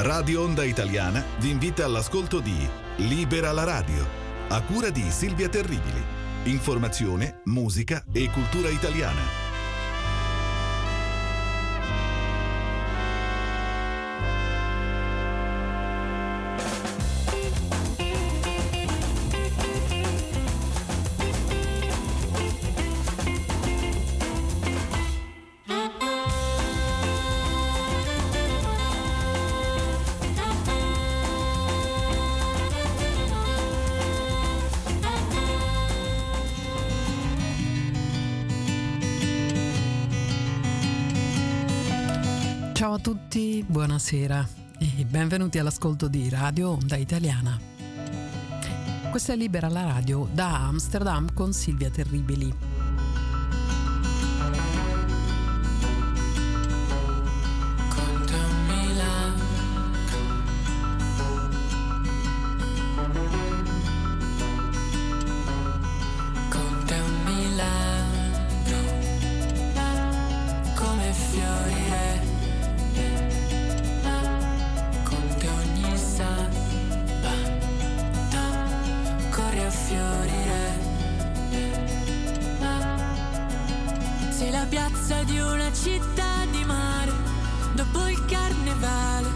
Radio Onda Italiana vi invita all'ascolto di Libera la radio, a cura di Silvia Terribili. Informazione, musica e cultura italiana. Ciao a tutti, buonasera e benvenuti all'ascolto di Radio Onda Italiana. Questa è Libera la radio da Amsterdam con Silvia Terribili. Città di mare, dopo il carnevale.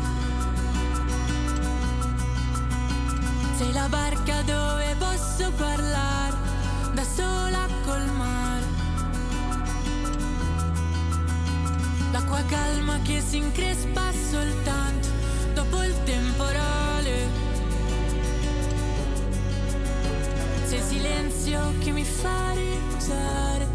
Sei la barca dove posso parlare, da sola col mare. L'acqua calma che si increspa soltanto dopo il temporale. Sei il silenzio che mi fa riposare.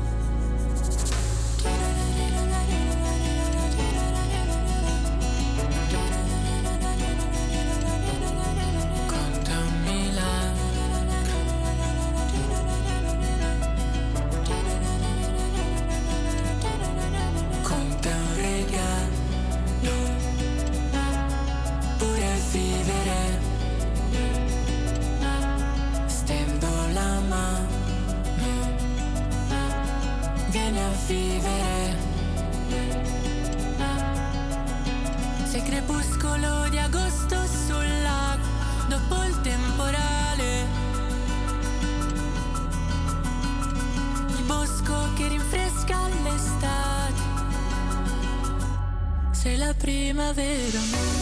Vivere. Sei crepuscolo di agosto sul lago, dopo il temporale. Il bosco che rinfresca l'estate. Sei la primavera.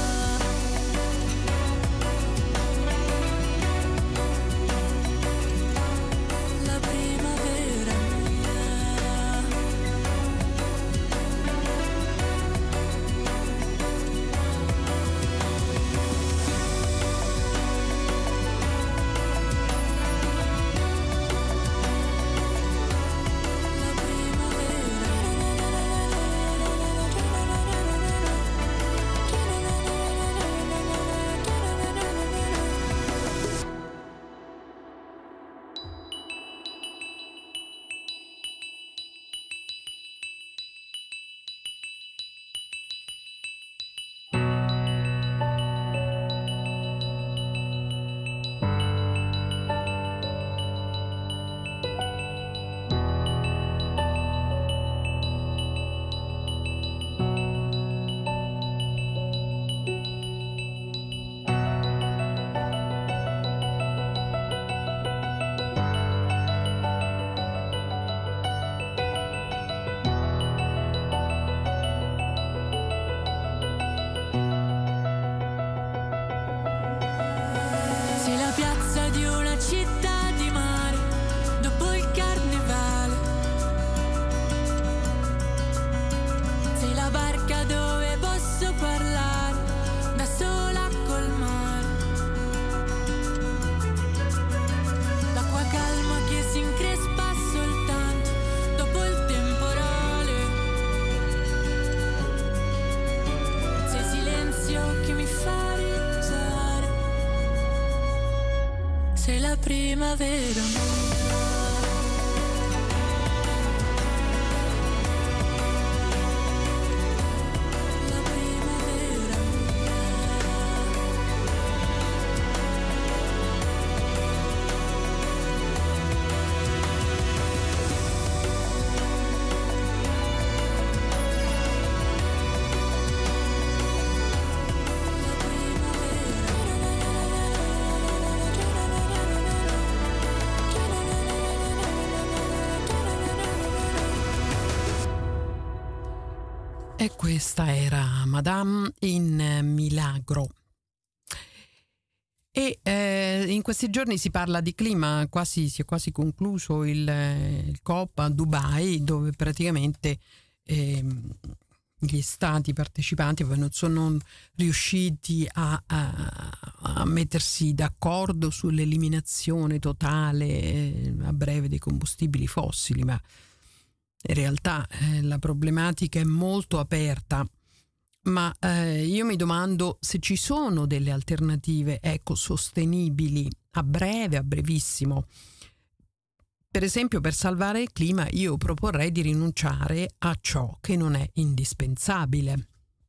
Primavera. E questa era Madame in Milagro. E in questi giorni si parla di clima, si è quasi concluso il COP a Dubai, dove praticamente gli stati partecipanti non sono riusciti a mettersi d'accordo sull'eliminazione totale a breve dei combustibili fossili, ma in realtà la problematica è molto aperta. Ma io mi domando se ci sono delle alternative ecosostenibili a brevissimo. Per esempio, per salvare il clima io proporrei di rinunciare a ciò che non è indispensabile.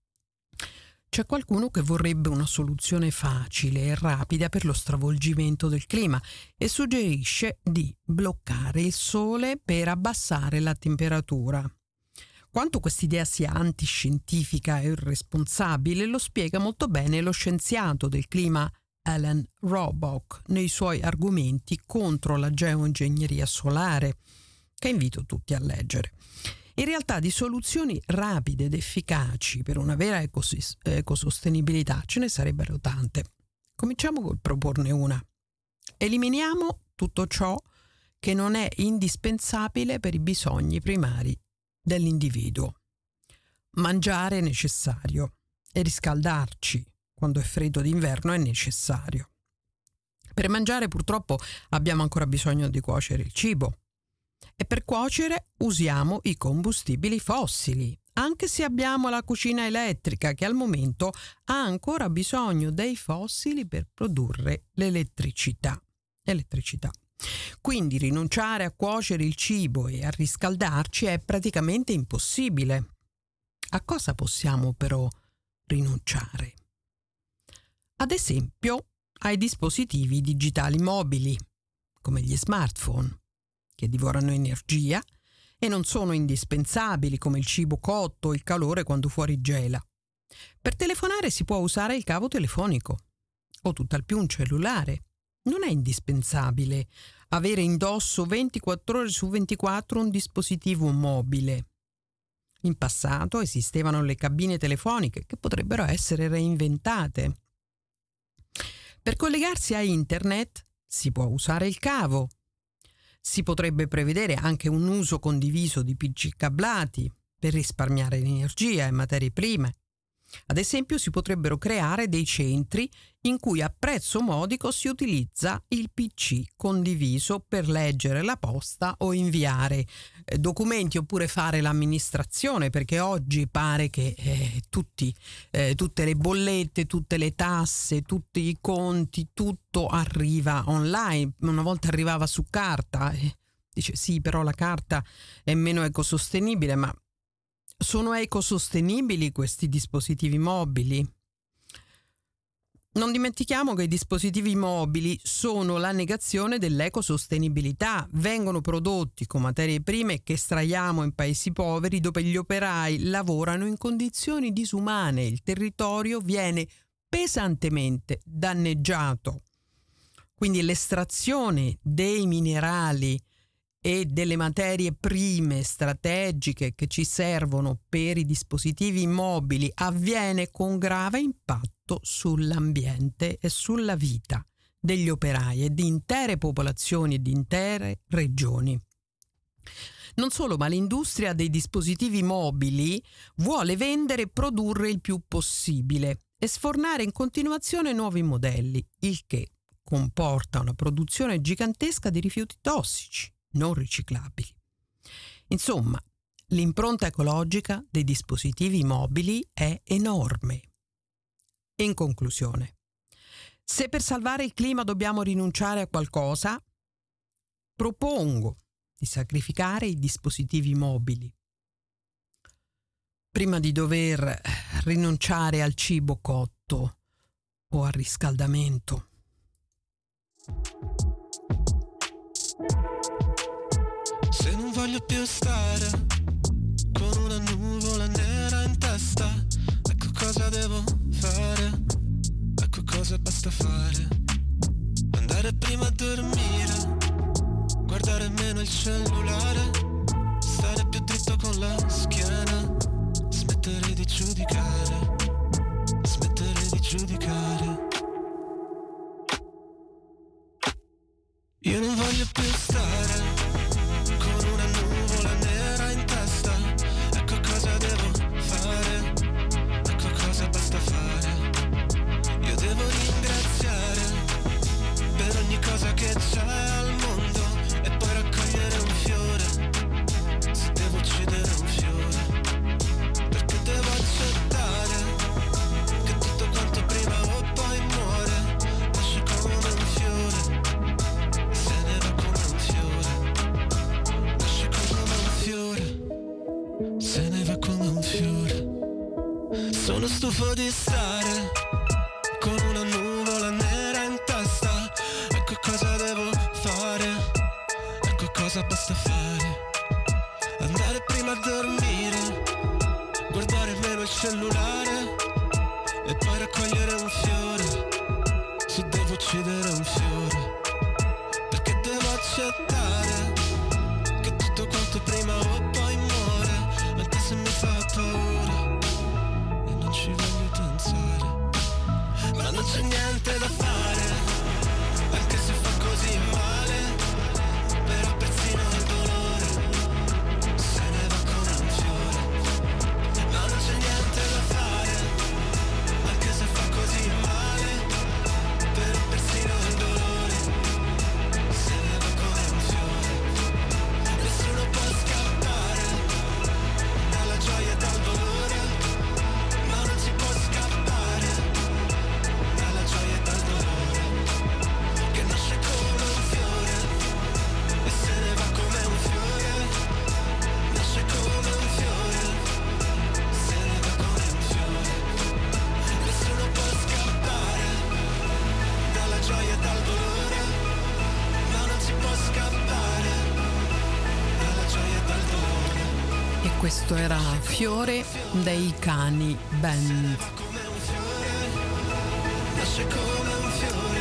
C'è qualcuno che vorrebbe una soluzione facile e rapida per lo stravolgimento del clima e suggerisce di bloccare il sole per abbassare la temperatura. Quanto quest'idea sia antiscientifica e irresponsabile lo spiega molto bene lo scienziato del clima Alan Robock nei suoi argomenti contro la geoingegneria solare, che invito tutti a leggere. In realtà di soluzioni rapide ed efficaci per una vera ecosostenibilità ce ne sarebbero tante. Cominciamo col proporne una. Eliminiamo tutto ciò che non è indispensabile per i bisogni primari dell'individuo. Mangiare è necessario e riscaldarci quando è freddo d'inverno è necessario. Per mangiare purtroppo abbiamo ancora bisogno di cuocere il cibo e per cuocere usiamo i combustibili fossili, anche se abbiamo la cucina elettrica che al momento ha ancora bisogno dei fossili per produrre l'elettricità. Quindi rinunciare a cuocere il cibo e a riscaldarci è praticamente impossibile. A cosa possiamo però rinunciare? Ad esempio ai dispositivi digitali mobili, come gli smartphone, che divorano energia e non sono indispensabili come il cibo cotto o il calore quando fuori gela. Per telefonare si può usare il cavo telefonico o tutt'al più un cellulare. Non è indispensabile avere indosso 24 ore su 24 un dispositivo mobile. In passato esistevano le cabine telefoniche che potrebbero essere reinventate. Per collegarsi a internet si può usare il cavo. Si potrebbe prevedere anche un uso condiviso di PC cablati per risparmiare energia e materie prime. Ad esempio si potrebbero creare dei centri in cui a prezzo modico si utilizza il PC condiviso per leggere la posta o inviare documenti oppure fare l'amministrazione, perché oggi pare che tutte le bollette, tutte le tasse, tutti i conti, tutto arriva online. Una volta arrivava su carta, dice sì, però la carta è meno ecosostenibile, ma sono ecosostenibili questi dispositivi mobili? Non dimentichiamo che i dispositivi mobili sono la negazione dell'ecosostenibilità. Vengono prodotti con materie prime che estraiamo in paesi poveri dove gli operai lavorano in condizioni disumane. Il territorio viene pesantemente danneggiato. Quindi l'estrazione dei minerali e delle materie prime strategiche che ci servono per i dispositivi mobili avviene con grave impatto sull'ambiente e sulla vita degli operai e di intere popolazioni e di intere regioni. Non solo, ma l'industria dei dispositivi mobili vuole vendere e produrre il più possibile e sfornare in continuazione nuovi modelli, il che comporta una produzione gigantesca di rifiuti tossici non riciclabili. Insomma, l'impronta ecologica dei dispositivi mobili è enorme. In conclusione, se per salvare il clima dobbiamo rinunciare a qualcosa, propongo di sacrificare i dispositivi mobili prima di dover rinunciare al cibo cotto o al riscaldamento. Se non voglio più stare con una nuvola nera in testa, ecco cosa devo fare, ecco cosa basta fare. Andare prima a dormire, guardare meno il cellulare, stare più dritto con la schiena, smettere di giudicare, smettere di giudicare. Io non voglio più stare con una nuvola nera in testa. Ecco cosa devo fare, ecco cosa basta fare. Io devo ringraziare per ogni cosa che c'è al mondo e poi raccogliere un fiore. Se devo uccidere un fiore, perché devo accettare che tutto quanto prima o poi muore. Nasce come un fiore, se ne va come un fiore. Nasce come un fiore, se ne va come un fiore. Sono stufo di stare con una nuvola nera in testa. Ecco cosa devo fare, ecco cosa basta fare. Andare prima a dormire, guardare meno il cellulare e poi raccogliere un fiore. Se devo uccidere un fiore, perché devo accettare che tutto quanto prima o poi muore. Anche se mi fa paura e non ci voglio pensare, ma non c'è niente da fare, anche se fa così male. Però persino il dolore se ne va come un fiore. Ma non c'è niente da fare, anche se fa così male. Però persino il dolore se ne va come un fiore. Nessuno può scappare dalla gioia e dal dolore, ma non si può scappare dalla gioia e dal dolore, che nasce come un fiore e se ne va come un fiore. Nasce come un fiore, se ne va come un fiore. Nessuno può scappare dalla gioia e dal dolore, ma non si può scappare dalla gioia e dal dolore. E questo era Fiore dei Cani Band. Come un fiore, nasce come un fiore,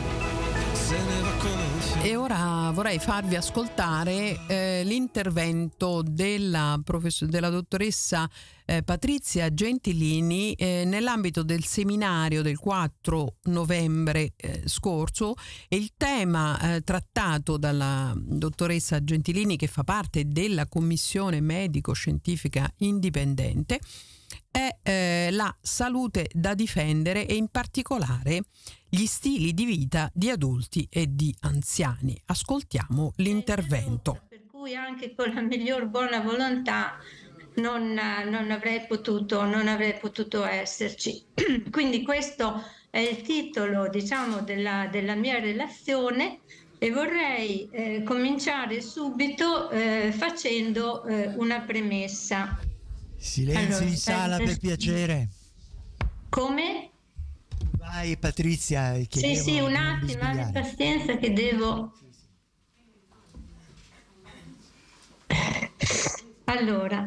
se ne va come un fiore. E ora vorrei farvi ascoltare l'intervento della dottoressa Patrizia Gentilini nell'ambito del seminario del 4 novembre scorso. E il tema trattato dalla dottoressa Gentilini, che fa parte della commissione medico-scientifica indipendente, è la salute da difendere e in particolare gli stili di vita di adulti e di anziani. Ascoltiamo l'intervento. Per cui anche con la miglior buona volontà non avrei potuto esserci. Quindi questo è il titolo, diciamo, della mia relazione, e vorrei cominciare subito facendo una premessa. Silenzio Allora, in sala per piacere. Come? Vai Patrizia. Sì, un attimo, abbi pazienza che devo... Allora,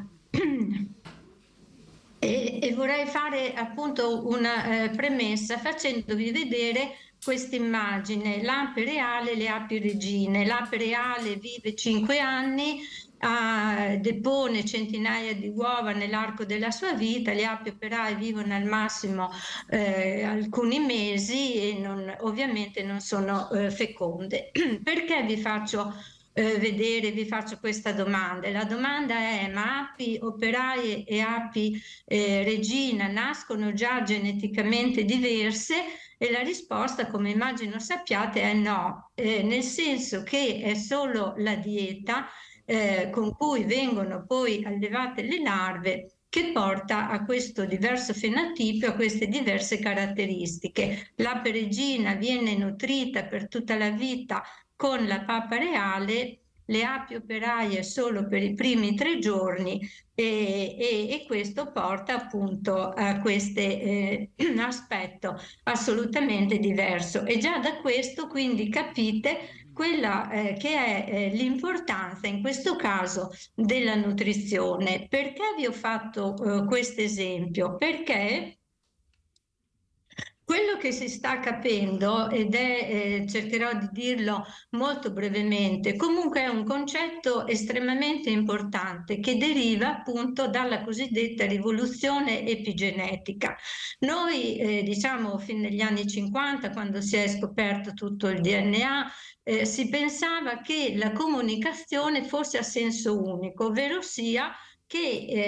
e vorrei fare appunto una premessa facendovi vedere questa immagine. L'ape reale e le api regine. L'ape reale vive 5 anni, depone centinaia di uova nell'arco della sua vita. Le api operaie vivono al massimo alcuni mesi e ovviamente non sono feconde. Perché vi faccio questa domanda? La domanda è: ma api operaie e api regina nascono già geneticamente diverse? E la risposta, come immagino sappiate, è no, nel senso che è solo la dieta con cui vengono poi allevate le larve che porta a questo diverso fenotipio, a queste diverse caratteristiche. L'ape regina viene nutrita per tutta la vita con la papa reale, le api operaie solo per i primi 3 giorni, e questo porta appunto a questo aspetto assolutamente diverso. E già da questo quindi capite quella che è l'importanza in questo caso della nutrizione. Perché vi ho fatto questo esempio? Perché Quello che si sta capendo, ed è, cercherò di dirlo molto brevemente, comunque è un concetto estremamente importante che deriva appunto dalla cosiddetta rivoluzione epigenetica. Noi, diciamo, fin negli anni 50, quando si è scoperto tutto il DNA, si pensava che la comunicazione fosse a senso unico, ovvero sia che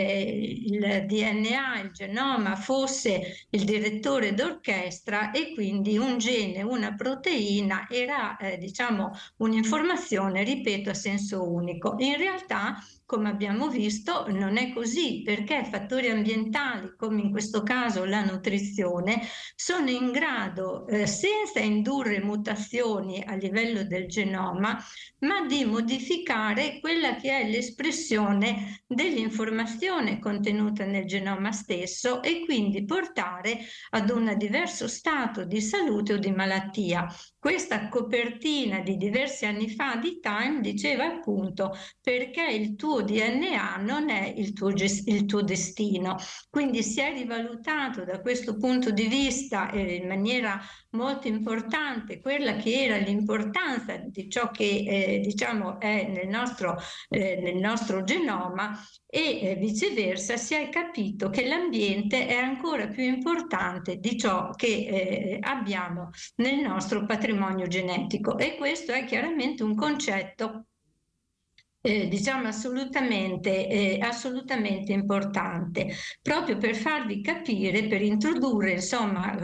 il DNA, il genoma, fosse il direttore d'orchestra e quindi un gene, una proteina era, diciamo, un'informazione, ripeto, a senso unico. In realtà, come abbiamo visto, non è così, perché fattori ambientali, come in questo caso la nutrizione, sono in grado, senza indurre mutazioni a livello del genoma, ma di modificare quella che è l'espressione dell'informazione contenuta nel genoma stesso e quindi portare ad un diverso stato di salute o di malattia. Questa copertina di diversi anni fa di Time diceva appunto perché il tuo DNA non è il tuo destino. Quindi si è rivalutato da questo punto di vista in maniera molto importante quella che era l'importanza di ciò che diciamo è nel nostro genoma e viceversa si è capito che l'ambiente è ancora più importante di ciò che abbiamo nel nostro patrimonio genetico e questo è chiaramente un concetto diciamo assolutamente importante, proprio per farvi capire, per introdurre insomma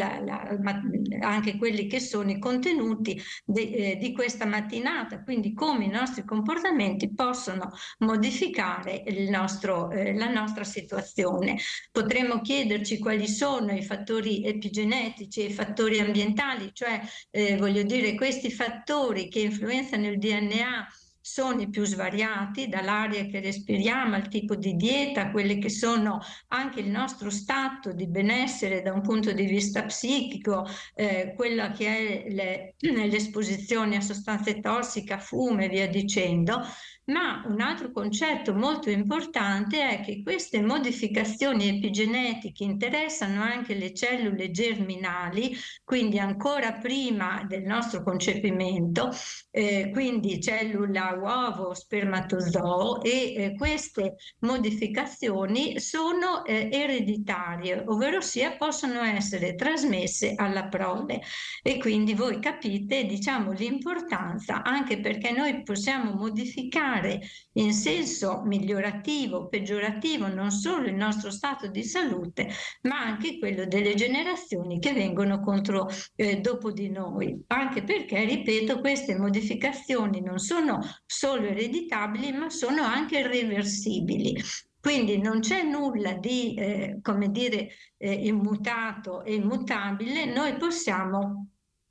anche quelli che sono i contenuti di questa mattinata, quindi come i nostri comportamenti possono modificare la nostra situazione. Potremmo chiederci quali sono i fattori epigenetici e i fattori ambientali, cioè voglio dire questi fattori che influenzano il DNA sono i più svariati, dall'aria che respiriamo al tipo di dieta, quelle che sono anche il nostro stato di benessere da un punto di vista psichico, quella che è l'esposizione a sostanze tossiche, a fumo e via dicendo. Ma un altro concetto molto importante è che queste modificazioni epigenetiche interessano anche le cellule germinali, quindi ancora prima del nostro concepimento, quindi cellula, uovo, spermatozoo e queste modificazioni sono ereditarie, ovvero sia possono essere trasmesse alla prole e quindi voi capite, diciamo, l'importanza anche perché noi possiamo modificare in senso migliorativo, peggiorativo, non solo il nostro stato di salute, ma anche quello delle generazioni che vengono dopo di noi, anche perché, ripeto, queste modificazioni non sono solo ereditabili, ma sono anche irreversibili. Quindi non c'è nulla di, come dire, immutato e immutabile, noi possiamo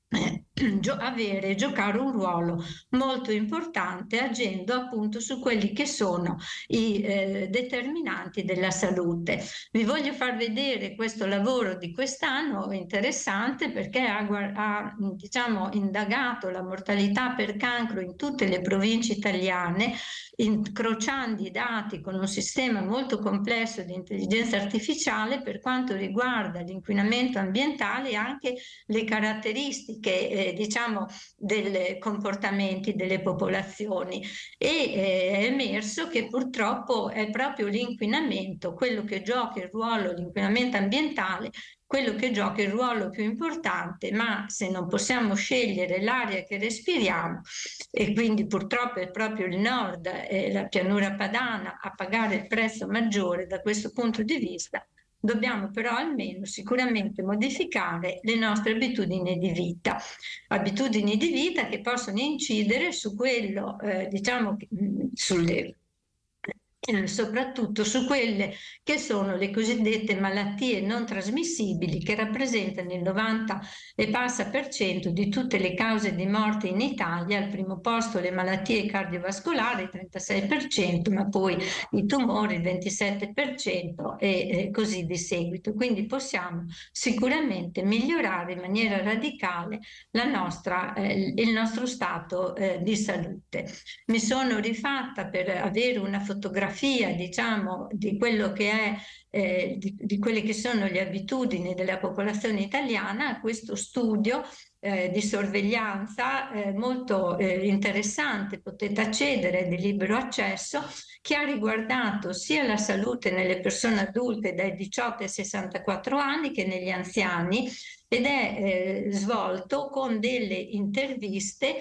giocare un ruolo molto importante agendo appunto su quelli che sono i determinanti della salute. Vi voglio far vedere questo lavoro di quest'anno interessante perché ha diciamo indagato la mortalità per cancro in tutte le province italiane, incrociando i dati con un sistema molto complesso di intelligenza artificiale per quanto riguarda l'inquinamento ambientale e anche le caratteristiche diciamo dei comportamenti delle popolazioni e è emerso che purtroppo è proprio l'inquinamento quello che gioca il ruolo, l'inquinamento ambientale, quello che gioca il ruolo più importante, ma se non possiamo scegliere l'aria che respiriamo e quindi purtroppo è proprio il nord e la pianura padana a pagare il prezzo maggiore da questo punto di vista, dobbiamo però almeno sicuramente modificare le nostre abitudini di vita che possono incidere su quello, diciamo, soprattutto su quelle che sono le cosiddette malattie non trasmissibili che rappresentano il 90 e passa per cento di tutte le cause di morte in Italia, al primo posto le malattie cardiovascolari, il 36%, ma poi i tumori il 27% e così di seguito. Quindi possiamo sicuramente migliorare in maniera radicale il nostro stato di salute. Mi sono rifatta per avere una fotografia fotografia, diciamo, di quello che è di quelle che sono le abitudini della popolazione italiana, a questo studio di sorveglianza molto interessante, potete accedere di libero accesso, che ha riguardato sia la salute nelle persone adulte dai 18 ai 64 anni che negli anziani, ed è svolto con delle interviste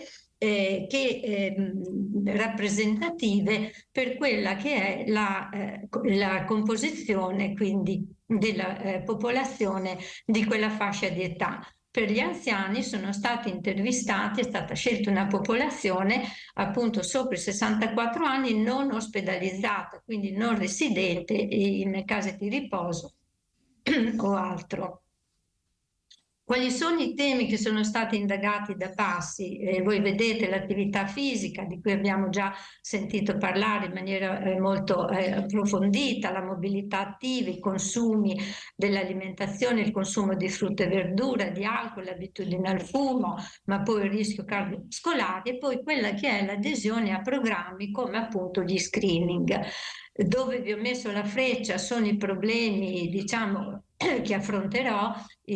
rappresentative per quella che è la composizione quindi della popolazione di quella fascia di età. Per gli anziani sono stati intervistati, è stata scelta una popolazione appunto sopra i 64 anni non ospedalizzata, quindi non residente in case di riposo o altro. Quali sono i temi che sono stati indagati da Passi? Voi vedete l'attività fisica, di cui abbiamo già sentito parlare in maniera molto approfondita, la mobilità attiva, i consumi dell'alimentazione, il consumo di frutta e verdura, di alcol, l'abitudine al fumo, ma poi il rischio cardiovascolare, e poi quella che è l'adesione a programmi come appunto gli screening. Dove vi ho messo la freccia sono i problemi, diciamo, che affronterò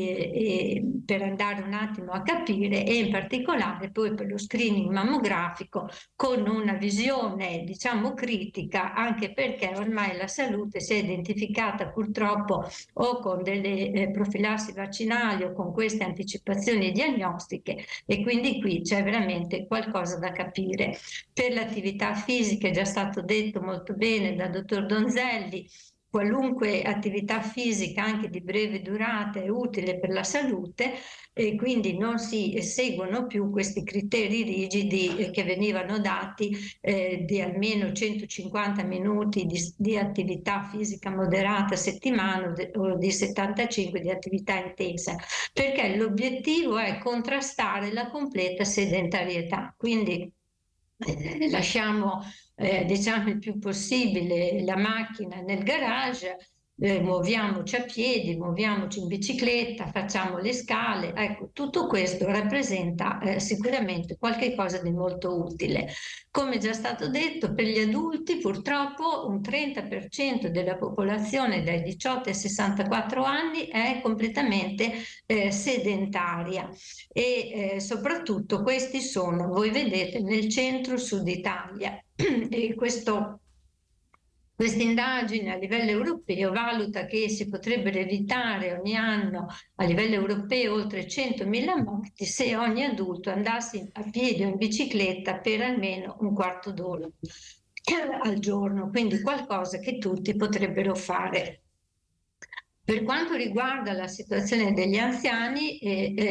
per andare un attimo a capire, e in particolare poi per lo screening mammografico con una visione, diciamo, critica, anche perché ormai la salute si è identificata purtroppo o con delle profilassi vaccinali o con queste anticipazioni diagnostiche, e quindi qui c'è veramente qualcosa da capire. Per l'attività fisica è già stato detto molto bene dal dottor Donzelli. Qualunque attività fisica anche di breve durata è utile per la salute, e quindi non si seguono più questi criteri rigidi che venivano dati di almeno 150 minuti di attività fisica moderata a settimana o di 75 di attività intensa, perché l'obiettivo è contrastare la completa sedentarietà. Quindi lasciamo diciamo il più possibile la macchina nel garage, muoviamoci a piedi, muoviamoci in bicicletta, facciamo le scale. Ecco, tutto questo rappresenta sicuramente qualche cosa di molto utile. Come già stato detto, per gli adulti purtroppo un 30% della popolazione dai 18 ai 64 anni è completamente sedentaria, e soprattutto questi sono, voi vedete, nel centro-sud Italia. E questa indagine a livello europeo valuta che si potrebbero evitare ogni anno a livello europeo oltre 100.000 morti se ogni adulto andasse a piedi o in bicicletta per almeno un quarto d'ora al giorno, quindi qualcosa che tutti potrebbero fare. Per quanto riguarda la situazione degli anziani,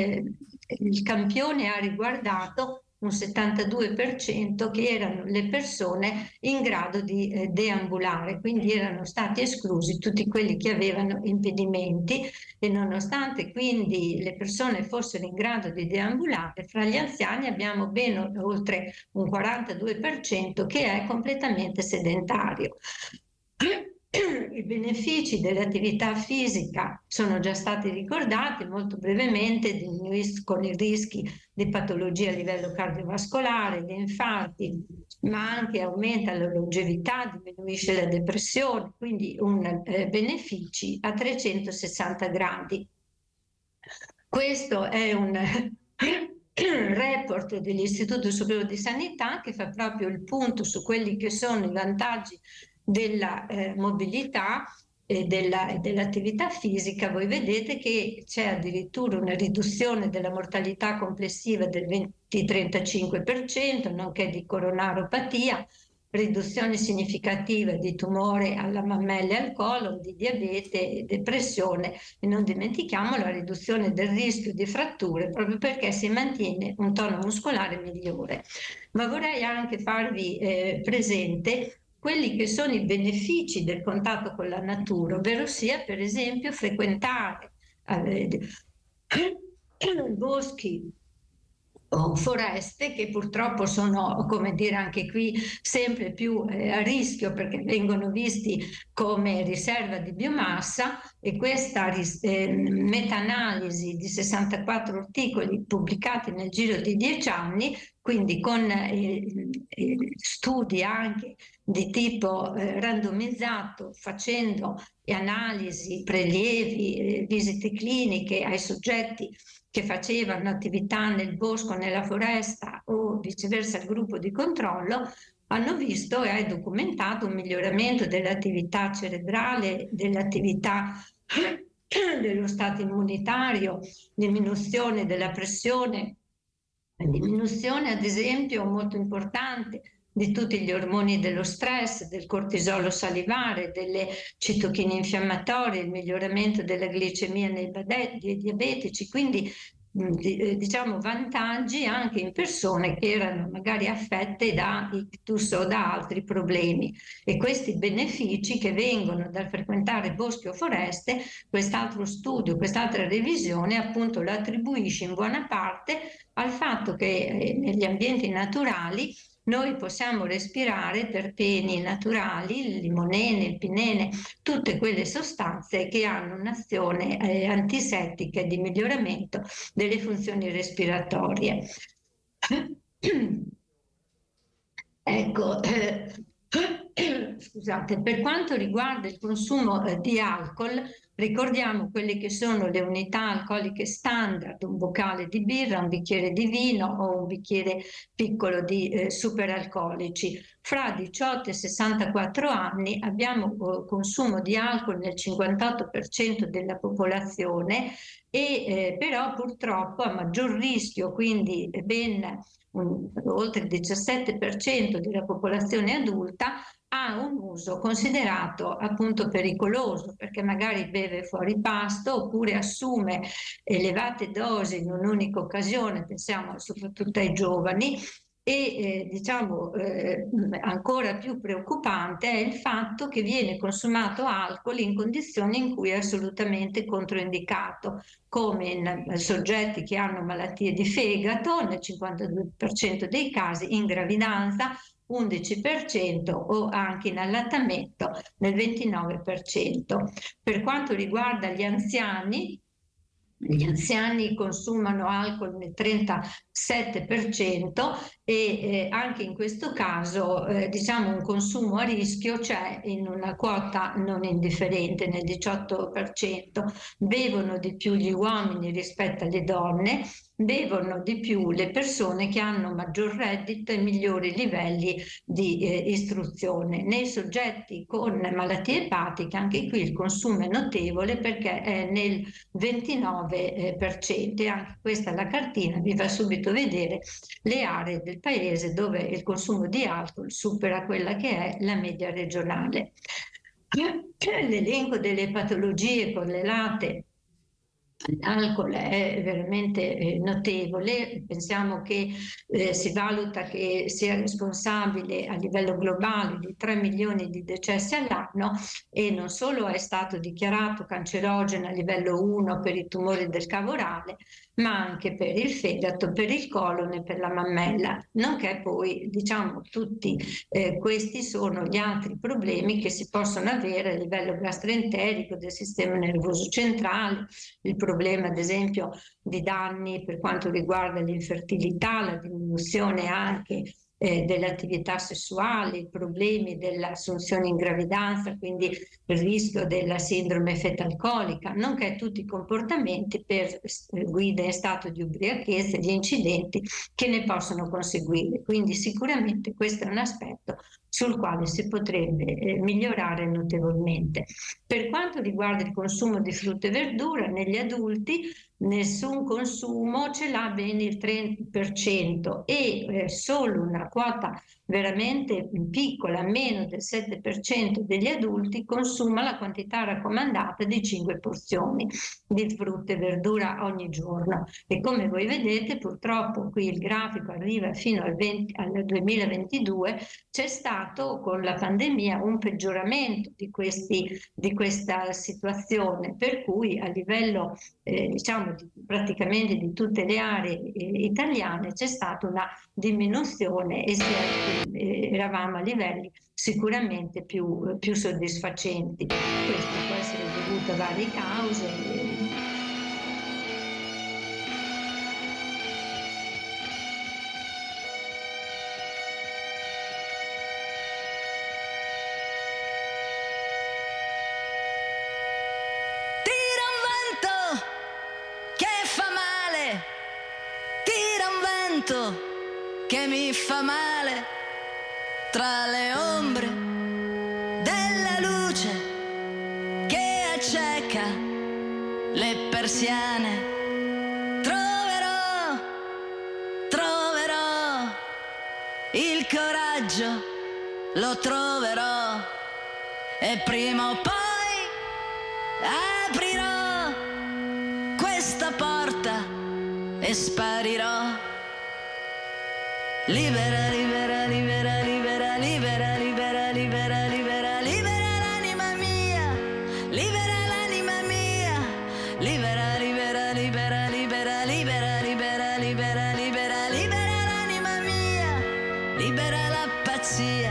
il campione ha riguardato un 72% che erano le persone in grado di deambulare, quindi erano stati esclusi tutti quelli che avevano impedimenti, e nonostante quindi le persone fossero in grado di deambulare, fra gli anziani abbiamo ben oltre un 42% che è completamente sedentario. I benefici dell'attività fisica sono già stati ricordati molto brevemente: diminuiscono i rischi di patologie a livello cardiovascolare, di infarti, ma anche aumenta la longevità, diminuisce la depressione, quindi benefici a 360 gradi. Questo è un report dell'Istituto Superiore di Sanità che fa proprio il punto su quelli che sono i vantaggi della mobilità e dell'attività fisica. Voi vedete che c'è addirittura una riduzione della mortalità complessiva del 20-35%, nonché di coronaropatia, riduzione significativa di tumore alla mammella e al colon, di diabete e depressione, e non dimentichiamo la riduzione del rischio di fratture, proprio perché si mantiene un tono muscolare migliore. Ma vorrei anche farvi presente quelli che sono i benefici del contatto con la natura, ovvero sia per esempio frequentare boschi o foreste, che purtroppo sono, come dire, anche qui sempre più a rischio, perché vengono visti come riserva di biomassa, e questa meta-analisi di 64 articoli pubblicati nel giro di 10 anni quindi con studi anche di tipo randomizzato, facendo analisi, prelievi, visite cliniche ai soggetti che facevano attività nel bosco, nella foresta o viceversa il gruppo di controllo, hanno visto e documentato un miglioramento dell'attività cerebrale, dell'attività dello stato immunitario, diminuzione della pressione, diminuzione ad esempio molto importante di tutti gli ormoni dello stress, del cortisolo salivare, delle citochine infiammatorie, il miglioramento della glicemia nei diabetici, quindi diciamo vantaggi anche in persone che erano magari affette da ictus o da altri problemi, e questi benefici che vengono dal frequentare boschi o foreste, quest'altro studio, quest'altra revisione appunto lo attribuisce in buona parte al fatto che negli ambienti naturali noi possiamo respirare terpeni naturali, il limonene, il pinene, tutte quelle sostanze che hanno un'azione antisettica e di miglioramento delle funzioni respiratorie. Ecco, scusate, per quanto riguarda il consumo di alcol, ricordiamo quelle che sono le unità alcoliche standard: un boccale di birra, un bicchiere di vino o un bicchiere piccolo di superalcolici. Fra 18 e 64 anni abbiamo consumo di alcol nel 58% della popolazione, e però purtroppo a maggior rischio, quindi ben oltre il 17% della popolazione adulta ha un uso considerato appunto pericoloso, perché magari beve fuori pasto oppure assume elevate dosi in un'unica occasione, pensiamo soprattutto ai giovani. E diciamo ancora più preoccupante è il fatto che viene consumato alcol in condizioni in cui è assolutamente controindicato, come in soggetti che hanno malattie di fegato nel 52% dei casi, in gravidanza 11% o anche in allattamento nel 29%. Per quanto riguarda gli anziani consumano alcol nel 37% e anche in questo caso diciamo un consumo a rischio c'è in una quota non indifferente, nel 18%. Bevono di più gli uomini rispetto alle donne, bevono di più le persone che hanno maggior reddito e migliori livelli di istruzione. Nei soggetti con malattie epatiche anche qui il consumo è notevole, perché è nel 29%, e anche questa è la cartina, vi fa subito vedere le aree del paese dove il consumo di alcol supera quella che è la media regionale. L'elenco delle patologie correlate all'alcol è veramente notevole. Pensiamo che si valuta che sia responsabile a livello globale di 3 milioni di decessi all'anno, e non solo è stato dichiarato cancerogeno a livello 1 per i tumori del cavo orale, ma anche per il fegato, per il colon e per la mammella, nonché poi diciamo tutti questi sono gli altri problemi che si possono avere a livello gastroenterico, del sistema nervoso centrale, il problema ad esempio di danni per quanto riguarda l'infertilità, la diminuzione anche dell'attività sessuale, i problemi dell'assunzione in gravidanza, quindi il rischio della sindrome fetalcolica, nonché tutti i comportamenti per guida in stato di ubriachezza e gli incidenti che ne possono conseguire. Quindi sicuramente questo è un aspetto sul quale si potrebbe migliorare notevolmente. Per quanto riguarda il consumo di frutta e verdura, negli adulti nessun consumo ce l'ha bene il 30% e solo una quota veramente piccola, meno del 7% degli adulti, consuma la quantità raccomandata di 5 porzioni di frutta e verdura ogni giorno. E come voi vedete, purtroppo qui il grafico arriva fino al 2022, c'è stato con la pandemia un peggioramento di questa situazione, per cui a livello diciamo praticamente di tutte le aree italiane c'è stata una diminuzione e eravamo a livelli sicuramente più soddisfacenti. Questo può essere dovuto a varie cause. fa male tra le ombre della luce che acceca le persiane. Troverò il coraggio, lo troverò e prima o poi aprirò questa porta e sparirò. Libera, libera, libera, libera, libera, libera, libera, libera, libera l'anima mia, libera l'anima mia, libera, libera, libera, libera, libera, libera, libera, libera, libera l'anima mia, libera la pazzia.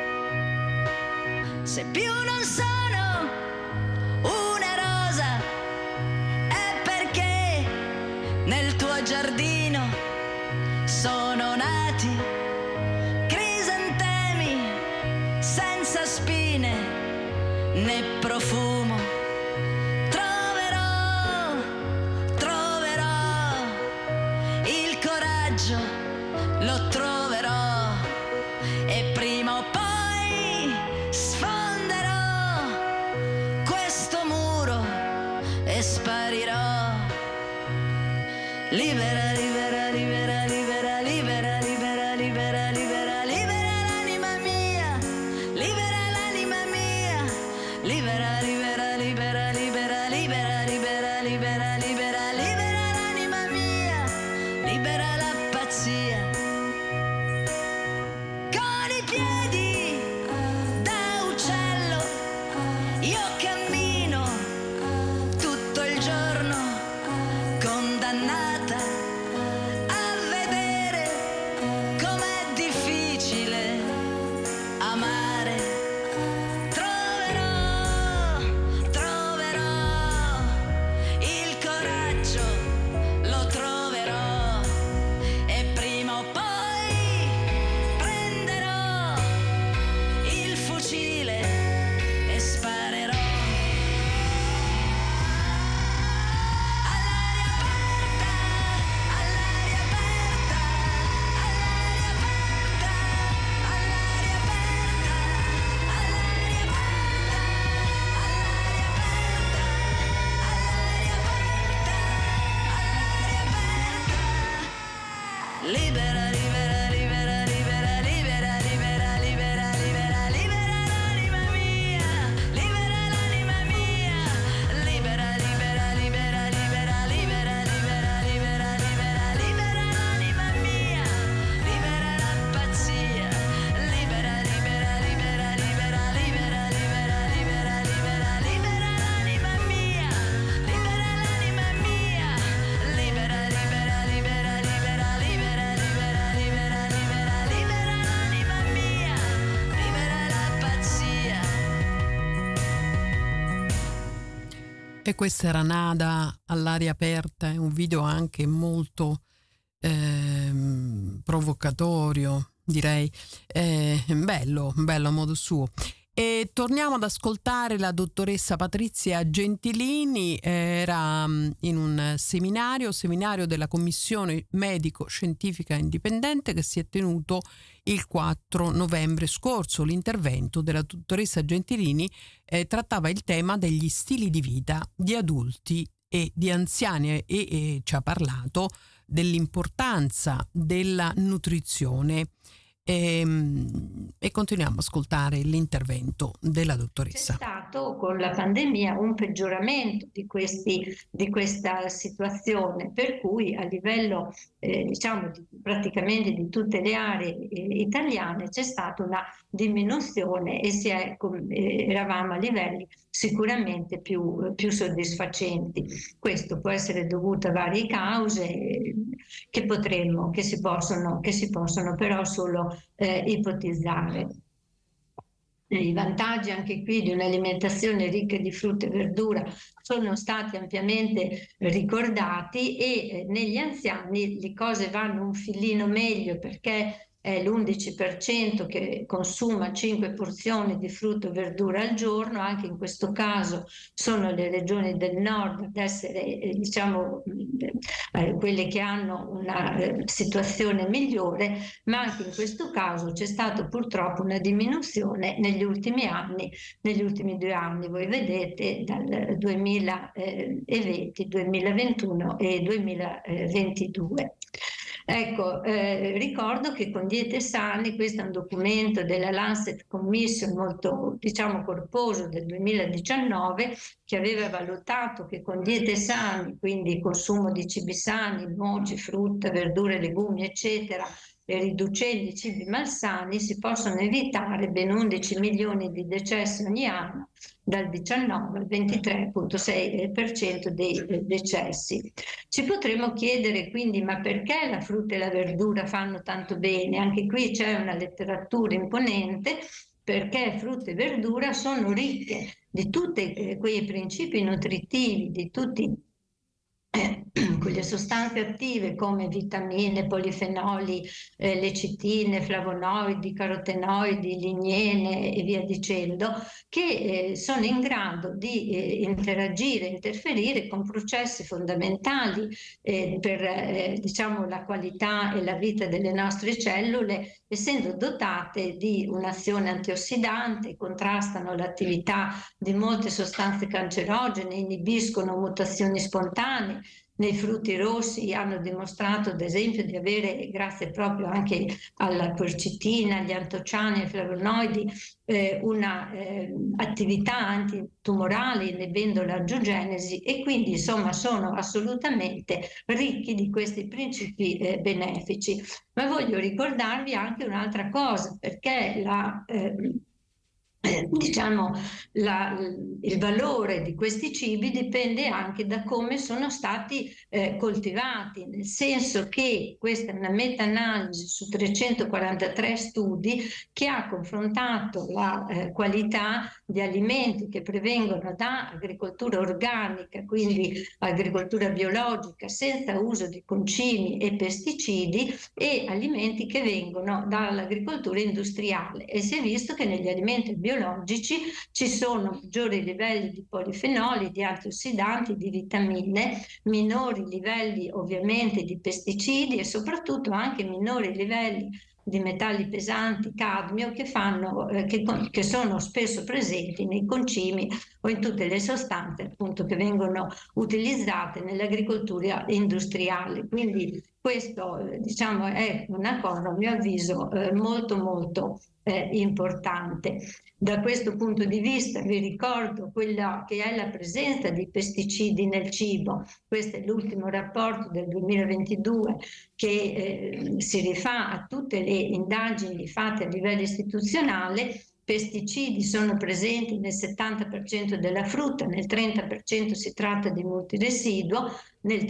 Se più non sono una rosa è perché nel tuo giardino sono nati crisantemi senza spine né profumo. Troverò il coraggio, lo troverò e prima o poi sfonderò questo muro e sparirò. Libera, libera, libera, libera, libera, libera, libera, libera, libera l'anima mia, libera l'anima mia, libera, libera, libera, libera, libera, libera, libera, libera, libera l'anima mia, libera la pazzia. Con i piedi da uccello io cammino tutto il giorno, condannata a vedere com'è difficile amare. Troverò il coraggio, lo troverò e prima o poi prenderò il fucile e sparerò. All'aria aperta, all'aria aperta, all'aria aperta, all'aria aperta, all'aria aperta, all'aria aperta, all'aria aperta, all'aria aperta. Libera, libera, libera, libera, libera, libera, libera, libera, libera l'anima mia, libera l'anima mia, libera, libera, libera, libera, libera, libera, libera, libera, libera l'anima mia, libera la pazzia, libera, libera, libera, libera, libera, libera, libera, libera, libera l'anima mia, libera l'anima mia, libera, libera, libera, libera, libera, libera, libera, libera, libera l'anima mia, libera la pazzia. E questa era Nada all'aria aperta, è un video anche molto provocatorio, direi, bello a modo suo. E torniamo ad ascoltare la dottoressa Patrizia Gentilini. Era in un seminario della Commissione Medico-Scientifica Indipendente che si è tenuto il 4 novembre scorso. L'intervento della dottoressa Gentilini trattava il tema degli stili di vita di adulti e di anziani e ci ha parlato dell'importanza della nutrizione. E continuiamo a ascoltare l'intervento della dottoressa. C'è stato con la pandemia un peggioramento di questa situazione, per cui a livello praticamente di tutte le aree italiane c'è stata una diminuzione e eravamo a livelli sicuramente più soddisfacenti. Questo può essere dovuto a varie cause che si possono però solo ipotizzare. I vantaggi anche qui di un'alimentazione ricca di frutta e verdura sono stati ampiamente ricordati e negli anziani le cose vanno un filino meglio perché è l'11% che consuma 5 porzioni di frutta o verdura al giorno. Anche in questo caso sono le regioni del nord ad essere, diciamo, quelle che hanno una situazione migliore, ma anche in questo caso c'è stata purtroppo una diminuzione negli ultimi anni, negli ultimi 2 anni. Voi vedete dal 2020, 2021 e 2022. Ecco, ricordo che con Diete Sane, questo è un documento della Lancet Commission molto, diciamo, corposo del 2019, che aveva valutato che con Diete Sane, quindi consumo di cibi sani, noci, frutta, verdure, legumi, eccetera, e riducendo i cibi malsani, si possono evitare ben 11 milioni di decessi ogni anno, dal 19 al 23,6% dei decessi. Ci potremmo chiedere quindi: ma perché la frutta e la verdura fanno tanto bene? Anche qui c'è una letteratura imponente, perché frutta e verdura sono ricche di tutti quei principi nutritivi, di tutti quelle sostanze attive come vitamine, polifenoli, lecitine, flavonoidi, carotenoidi, lignene e via dicendo, che sono in grado di interagire, interferire con processi fondamentali per diciamo, la qualità e la vita delle nostre cellule, essendo dotate di un'azione antiossidante, contrastano l'attività di molte sostanze cancerogene, inibiscono mutazioni spontanee. Nei frutti rossi hanno dimostrato, ad esempio, di avere, grazie proprio anche alla quercetina, agli antociani, ai flavonoidi, una attività antitumorale, inibendo l'angiogenesi, e quindi insomma sono assolutamente ricchi di questi principi benefici. Ma voglio ricordarvi anche un'altra cosa, perché diciamo, il valore di questi cibi dipende anche da come sono stati coltivati, nel senso che questa è una meta-analisi su 343 studi che ha confrontato la qualità di alimenti che provengono da agricoltura organica, quindi agricoltura biologica senza uso di concimi e pesticidi, e alimenti che vengono dall'agricoltura industriale, e si è visto che negli alimenti biologici ci sono maggiori livelli di polifenoli, di antiossidanti, di vitamine, minori livelli ovviamente di pesticidi e soprattutto anche minori livelli di metalli pesanti, cadmio, che sono spesso presenti nei concimi o in tutte le sostanze appunto che vengono utilizzate nell'agricoltura industriale. Quindi questo diciamo è una cosa, a mio avviso, molto molto importante. Da questo punto di vista vi ricordo quella che è la presenza di pesticidi nel cibo. Questo è l'ultimo rapporto del 2022 che si rifà a tutte le indagini fatte a livello istituzionale. Pesticidi sono presenti nel 70% della frutta, nel 30% si tratta di multiresiduo, nel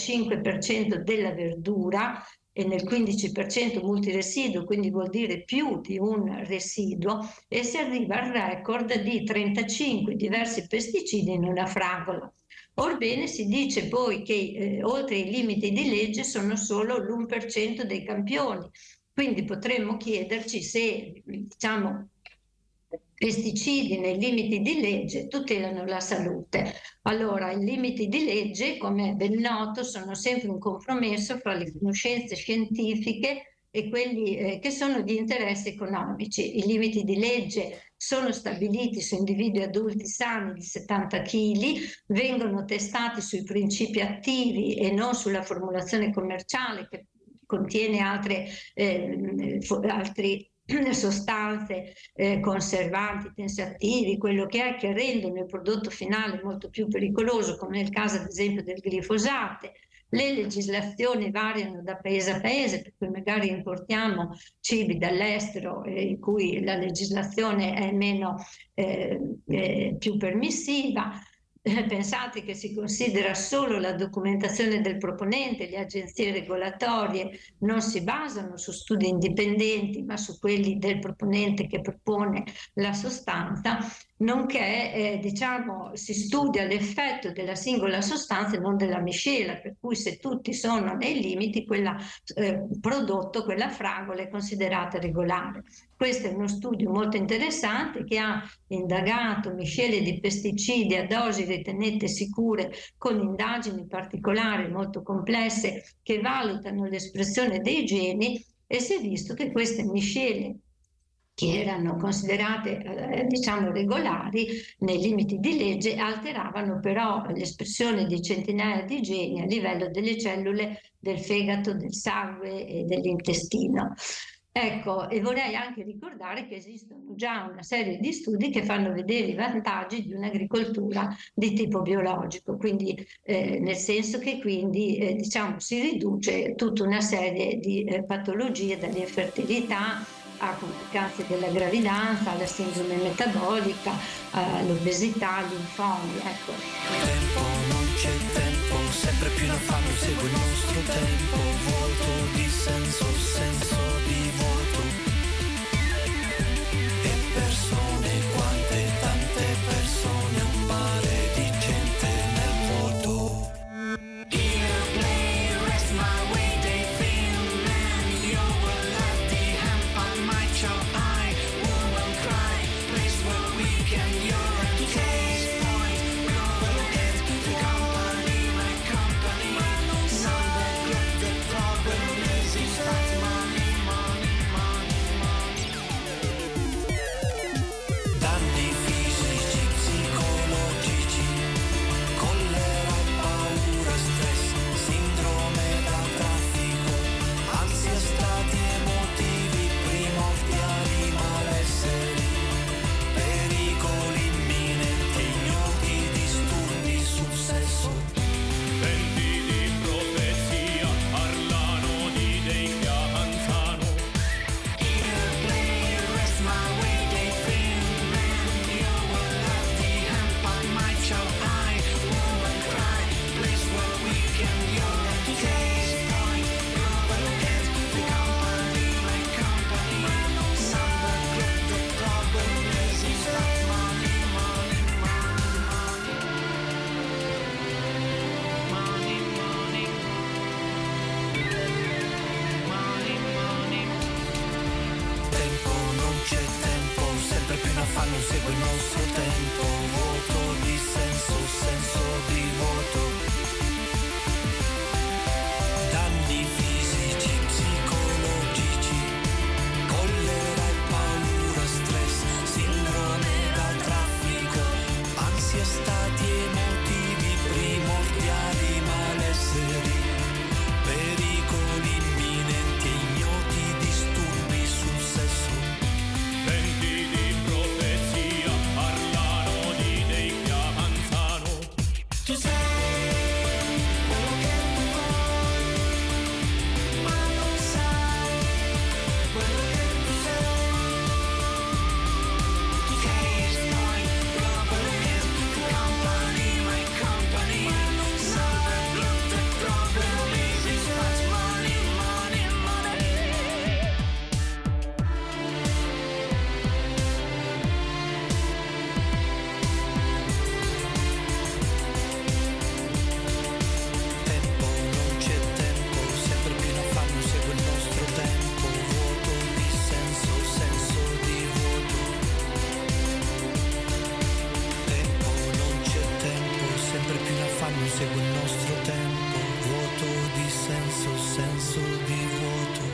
35% della verdura e nel 15% multiresiduo, quindi vuol dire più di un residuo, e si arriva al record di 35 diversi pesticidi in una fragola. Orbene, si dice poi che oltre i limiti di legge sono solo l'1% dei campioni, quindi potremmo chiederci se, diciamo, pesticidi nei limiti di legge tutelano la salute. Allora, i limiti di legge, come è ben noto, sono sempre un compromesso fra le conoscenze scientifiche e quelli che sono di interessi economici. I limiti di legge sono stabiliti su individui adulti sani di 70 kg, vengono testati sui principi attivi e non sulla formulazione commerciale che contiene altri sostanze conservanti, tensiattivi, quello che rendono il prodotto finale molto più pericoloso, come nel caso ad esempio del glifosate. Le legislazioni variano da paese a paese, per cui magari importiamo cibi dall'estero in cui la legislazione è meno più permissiva. Pensate che si considera solo la documentazione del proponente, le agenzie regolatorie non si basano su studi indipendenti, ma su quelli del proponente che propone la sostanza, nonché si studia l'effetto della singola sostanza e non della miscela, per cui se tutti sono nei limiti, quella prodotto, quella fragola è considerata regolare. Questo è uno studio molto interessante che ha indagato miscele di pesticidi a dosi ritenute sicure con indagini particolari molto complesse che valutano l'espressione dei geni, e si è visto che queste miscele, che erano considerate regolari nei limiti di legge, alteravano però l'espressione di centinaia di geni a livello delle cellule del fegato, del sangue e dell'intestino. Ecco, e vorrei anche ricordare che esistono già una serie di studi che fanno vedere i vantaggi di un'agricoltura di tipo biologico, quindi nel senso che quindi si riduce tutta una serie di patologie, dall'infertilità a complicanze della gravidanza, alla sindrome metabolica, all'obesità, agli linfomi. Ecco. Tempo, non c'è tempo, sempre più in affanno, segue il nostro tempo, vuoto di senso, senso di vuoto. E persone, quante, tante persone, un mare di gente nel vuoto. Here, play, rest my way, they feel man. You will have the hand on my child. I will cry, place where we can. You're at the case point, global hit. The company, my company. Not the good, the problem is it's that money, money, money, money. Danni fisici, psicologici, collera, paura, stress, sindrome da traffico, ansia, stati emotivi primordiali, malesseri, pericoli imminenti, ignoti, disturbi sul sesso. Venti di profezia parlano di dei che avanzano. Here, play, rest my way, they feel man. You will have the hand on my child. I will cry, place where we can. You're at the case point, global hit. The company, my company. Not the good, the problem is it's that money, money, money, money. Money, money. Money, money. Tempo, non c'è tempo, sempre più in affanno, segue il nostro tempo, vuoto di senso, senso di vuoto. Danni fisici, psicologici, collera e paura, stress, sindrome da traffico, ansia, stati emotivi primordiali, malesseri, pericoli imminenti, ignoti, disturbi sul sesso. Venti di profezia parlano di dei che avanzano. Tu sei quello che tu vuoi, ma non sai quello che tu sei. Tu case point, global hit, the company, my company. Not the good, the problem is it's that money, money, money. Tempo, non c'è tempo, sempre più in affanno, segue il nostro tempo, vuoto di senso, senso di vuoto. Tempo, non c'è tempo, sempre più in affanno, segue il nostro tempo, vuoto di senso, senso di vuoto.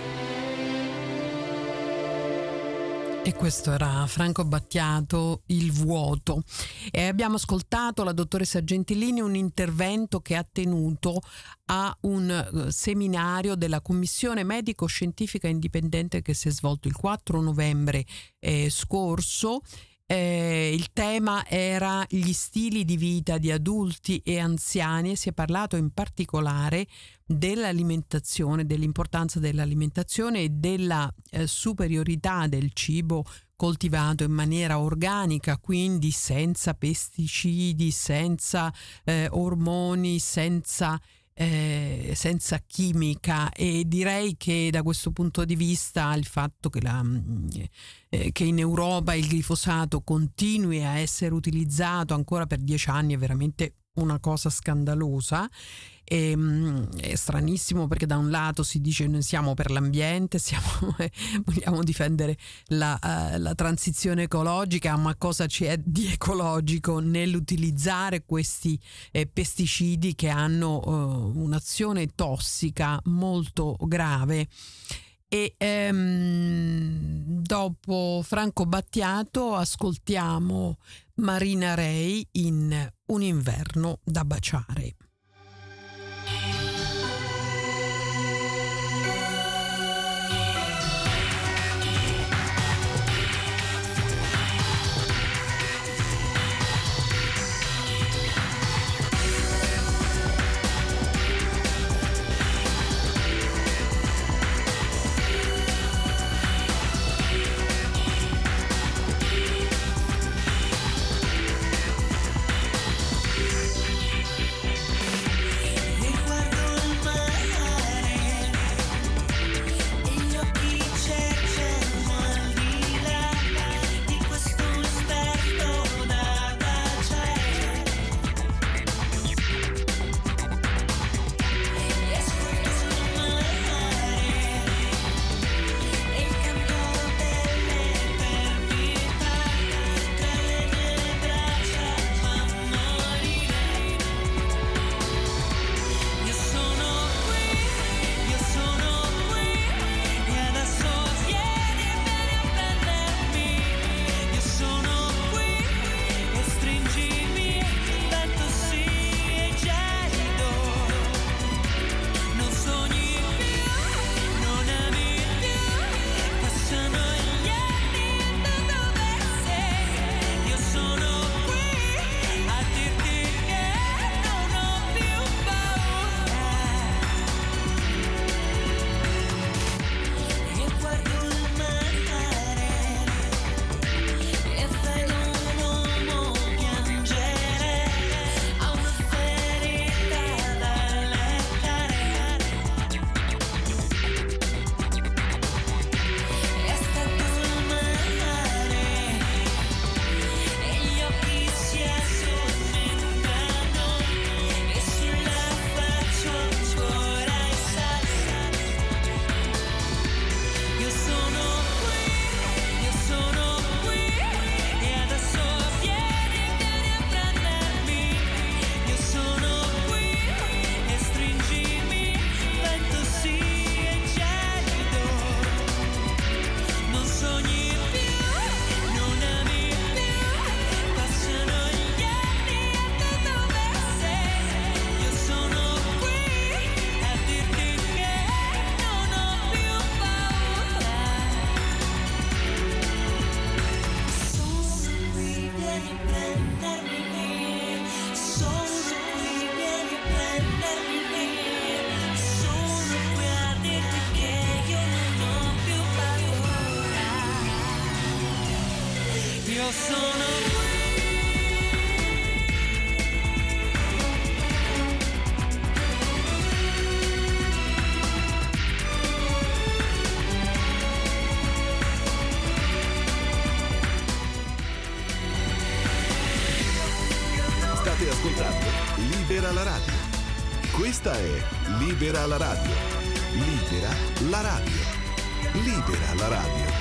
E questo era Franco Battiato, Il vuoto. E abbiamo ascoltato la dottoressa Gentilini, un intervento che ha tenuto a un seminario della Commissione Medico-Scientifica Indipendente che si è svolto il 4 novembre scorso. Il tema era gli stili di vita di adulti e anziani e si è parlato in particolare dell'alimentazione, dell'importanza dell'alimentazione e della superiorità del cibo coltivato in maniera organica, quindi senza pesticidi, senza ormoni, senza chimica, e direi che da questo punto di vista il fatto che che in Europa il glifosato continui a essere utilizzato ancora per 10 anni è veramente una cosa scandalosa. È stranissimo, perché da un lato si dice noi siamo per l'ambiente, vogliamo difendere la transizione ecologica, ma cosa c'è di ecologico nell'utilizzare questi pesticidi che hanno un'azione tossica molto grave? E dopo Franco Battiato ascoltiamo Marina Rey in Un inverno da baciare. State ascoltando Libera la radio. Questa è Libera la radio. Libera la radio. Libera la radio.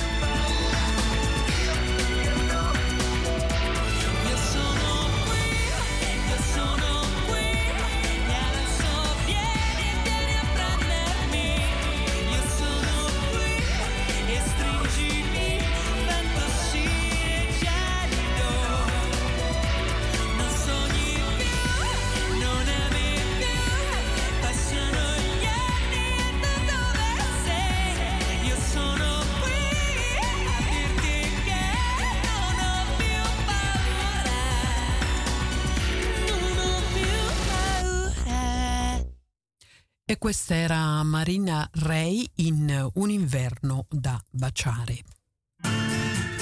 E questa era Marina Rey in Un inverno da baciare.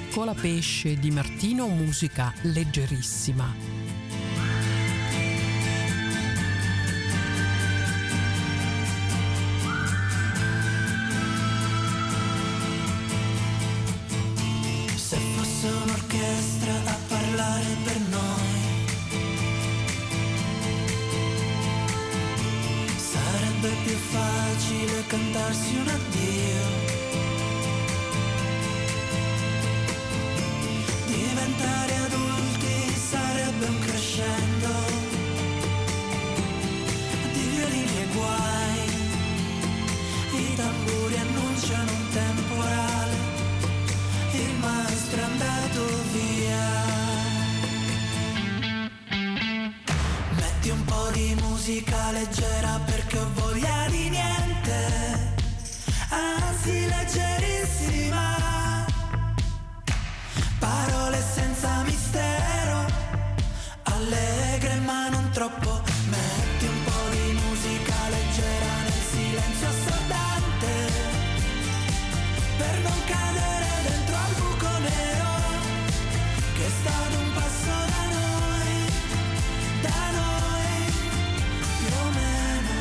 Colapesce di Martino, musica leggerissima. Se fosse un'orchestra a parlare per noi, sarebbe più facile cantarsi un addio. Diventare adulti sarebbe un crescendo di violini e guai. I tamburi annunciano un temporale, il maestro è andato via. Metti un po' di musica leggera perché ho voglia di niente, anzi leggerissima. Parole senza mistero, allegre ma non troppo. Metti un po' di musica leggera nel silenzio assordante, per non cadere dentro al buco nero che sta ad un passo da noi più o meno.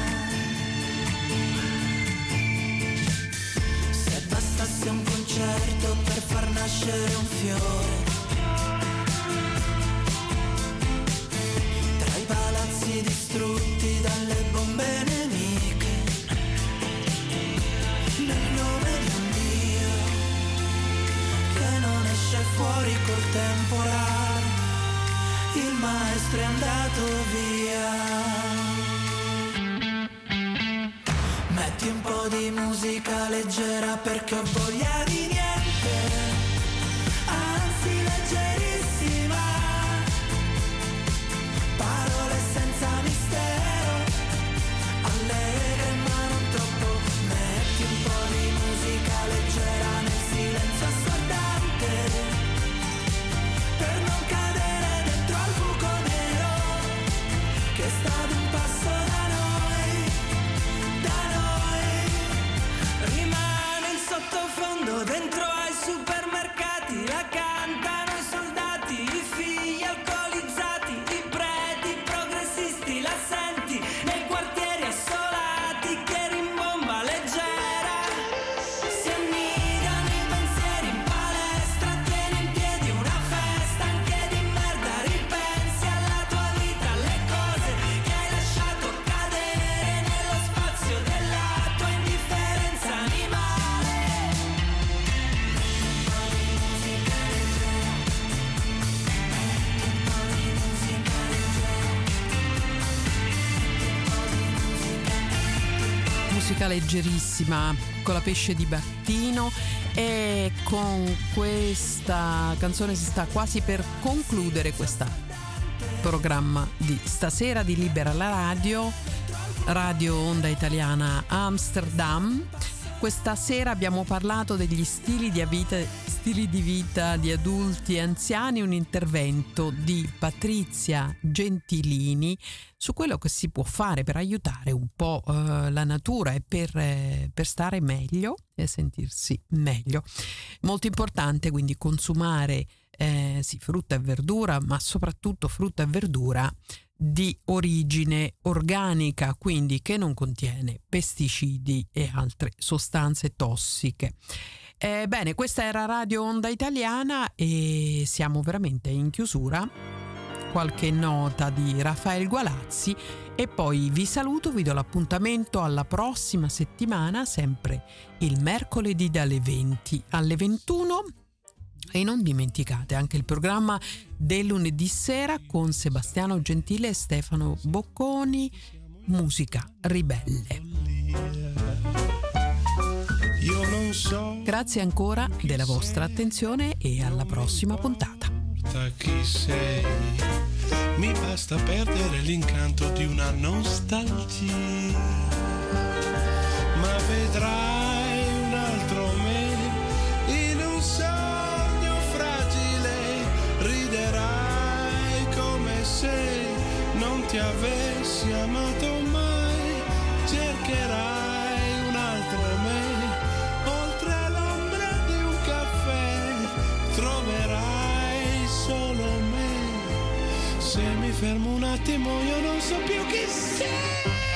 Se bastasse un concerto per far nascere un fiore, tra i palazzi distrutti dalle bombe nemiche, nel nome di un Dio che non esce fuori col temporale, il maestro è andato via. Metti un po' di musica leggera perché ho voglia di niente, anzi leggerissima. Parole senza mistero, allegre ma non troppo. Metti un po' di musica leggera nel silenzio assordante, per non cadere dentro al buco nero che sta ad un passo da noi, da noi. Rimane in sottofondo dentro ai supermercati, la cantano i soldati, i figli alcolizzati, i preti progressisti, la senti nei quartieri assolati che rimbomba leggera. Si annidano i pensieri in palestra, tieni in piedi una festa anche di merda, ripensi alla tua vita, alle cose che hai lasciato cadere nello spazio della tua indifferenza animale. Musica leggerissima, Colapesce di Martino, e con questa canzone si sta quasi per concludere questo programma di stasera di Libera la Radio Onda Italiana Amsterdam. Questa sera abbiamo parlato degli stili di vita di adulti e anziani, un intervento di Patrizia Gentilini su quello che si può fare per aiutare un po' la natura e per stare meglio e sentirsi meglio. Molto importante quindi consumare frutta e verdura, ma soprattutto frutta e verdura di origine organica, quindi che non contiene pesticidi e altre sostanze tossiche. Bene, questa era Radio Onda Italiana e siamo veramente in chiusura. Qualche nota di Rafael Gualazzi e poi vi saluto, vi do l'appuntamento alla prossima settimana, sempre il mercoledì dalle 20 alle 21. E non dimenticate anche il programma del lunedì sera con Sebastiano Gentile e Stefano Bocconi, Musica Ribelle. Grazie ancora della vostra attenzione e alla prossima puntata. Chi sei? Mi basta perdere l'incanto di una nostalgia, ma vedrai un altro me in un sogno fragile, riderai come se non ti avessi amato mai, cercherai un altro me oltre l'ombra di un caffè, troverai attimo io non so più chi sei.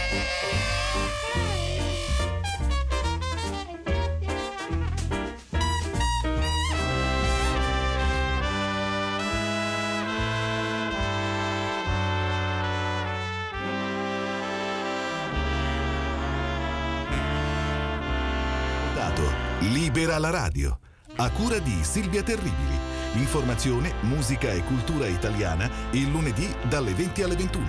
Libera la radio, a cura di Silvia Terribili. Informazione, musica e cultura italiana il lunedì dalle 20 alle 21.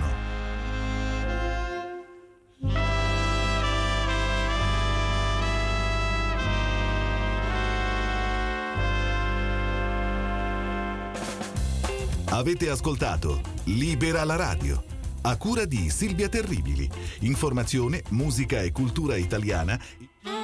Avete ascoltato Libera la radio, a cura di Silvia Terribili. Informazione, musica e cultura italiana.